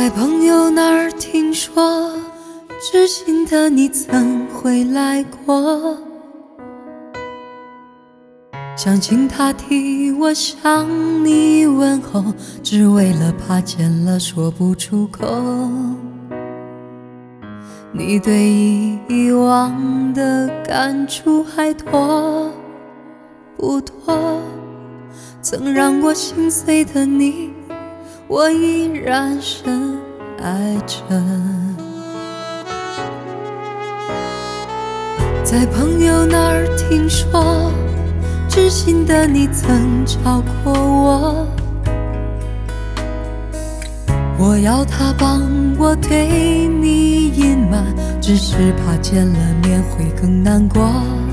在朋友那儿听说，知心的你曾回来过，想请他替我向你问候，只为了怕见了说不出口。你对以往的感触还多不多？曾让我心碎的你，我依然深爱着。在朋友那儿听说，知心的你曾找过我，我要他帮我对你隐瞒，只是怕见了面会更难过。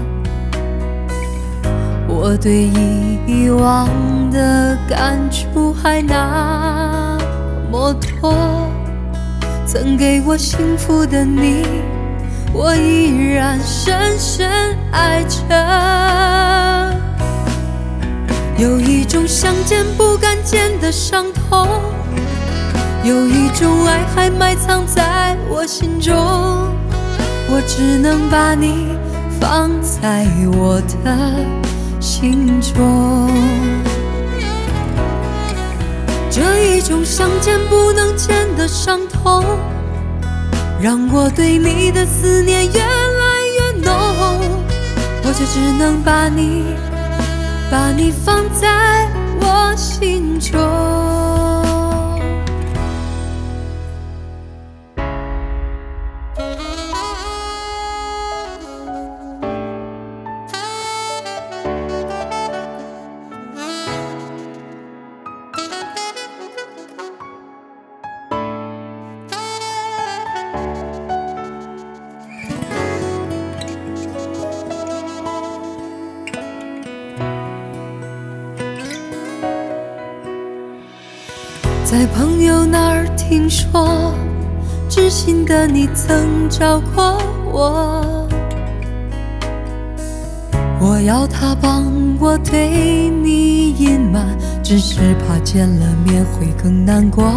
我对以往的感触还那么多，曾给我幸福的你，我依然深深爱着。有一种想见不敢见的伤痛，有一种爱还埋藏在我心中，我只能把你放在我的心中。这一种想见不能见的伤痛，让我对你的思念越来越浓，我却只能把你放在我心中。在朋友那儿听说，知心的你曾找过我，我要他帮我对你隐瞒，只是怕见了面会更难过。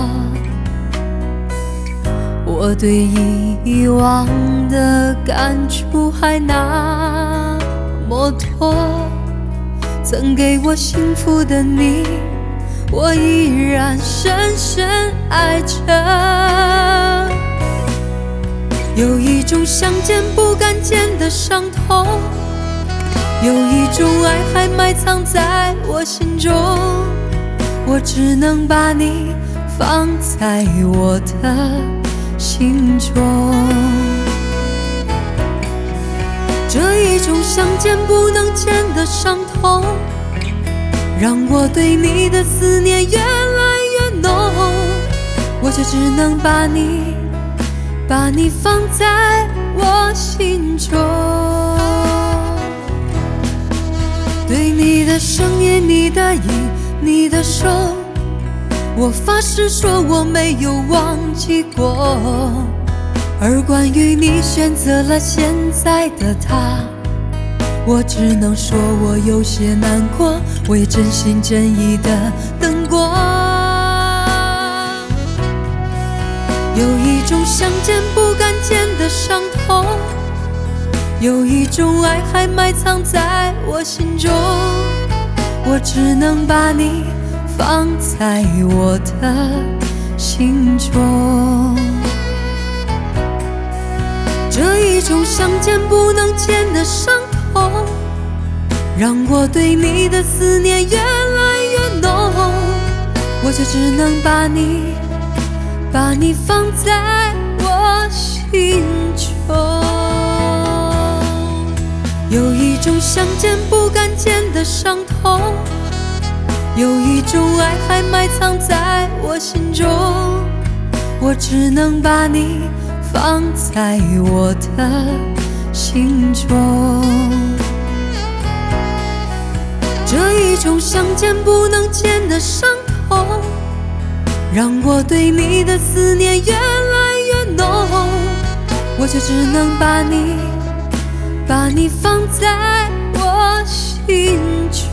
我对以往的感触还那么多，曾给我幸福的你，我依然深深爱着。有一种想见不敢见的伤痛，有一种爱还埋藏在我心中，我只能把你放在我的心中。这一种想见不能见的伤痛，让我对你的思念越来越浓，我却只能把你放在我心中。对你的声音，你的影，你的手，我发誓说我没有忘记过。而关于你选择了现在的他，我只能说我有些难过，我也真心真意的等过。有一种想见不敢见的伤痛，有一种爱还埋藏在我心中，我只能把你放在我的心中。这一种想见不能见的伤痛，让我对你的思念越来越浓，我却只能把你放在我心中。有一种想见不敢见的伤痛，有一种爱还埋藏在我心中，我只能把你放在我的心中。这一种想见不能见的伤痛，让我对你的思念越来越浓，我却只能把你放在我心中。